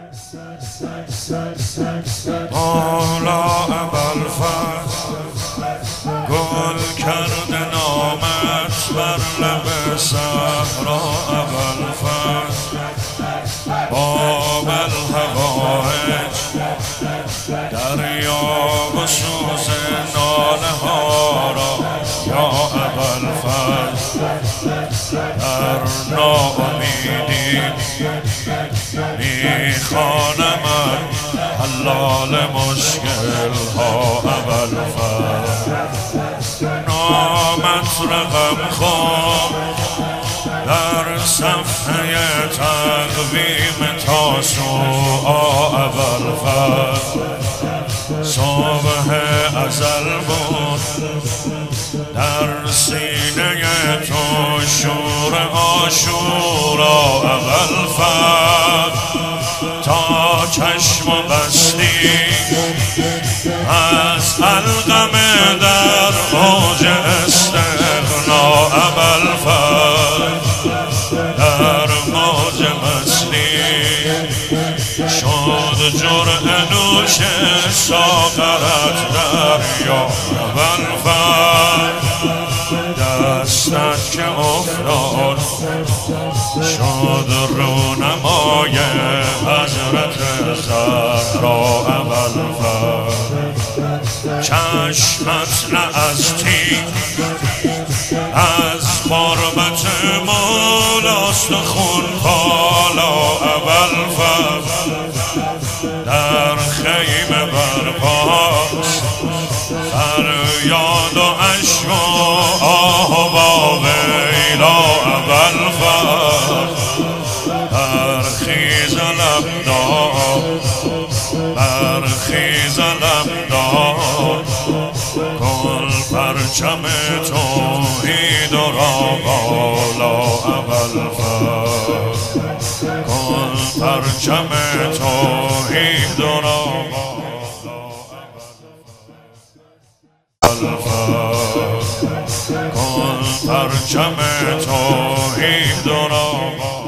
حالا ابوالفضل گل کرده نامت بر لب صحرا ابوالفضل باب الحوائج دریاب و سوز ناله ها را یا ابوالفضل در ناامیدی میخوانمت حلال مشکل ها ابوالفضل نامت رقم خواب در صفحه تقویم تاسوعا ابوالفضل صبح ازل بود در سینه تو شور عاشورا ابوالفضل تا چشم بستی از علقم در اوج استغنا ابوالفضل در موج مستی شد جرعه نوش ساغرت دریا ابوالفضل دستت که افتاد شد رونمای حضرت زهرا ابوالفضل چشمت نه از تیر از قربت مولاست خون پالا ابوالفضل در خیمه برپاست فریاد و اشک و آه و ویلا ابوالفضل برخیز لبدار برخیز لبدار کن پرچم توحید را بالا ابوالفضل کن پرچم توحید را بالا ابوالفضل کن پرچم توحید را بالا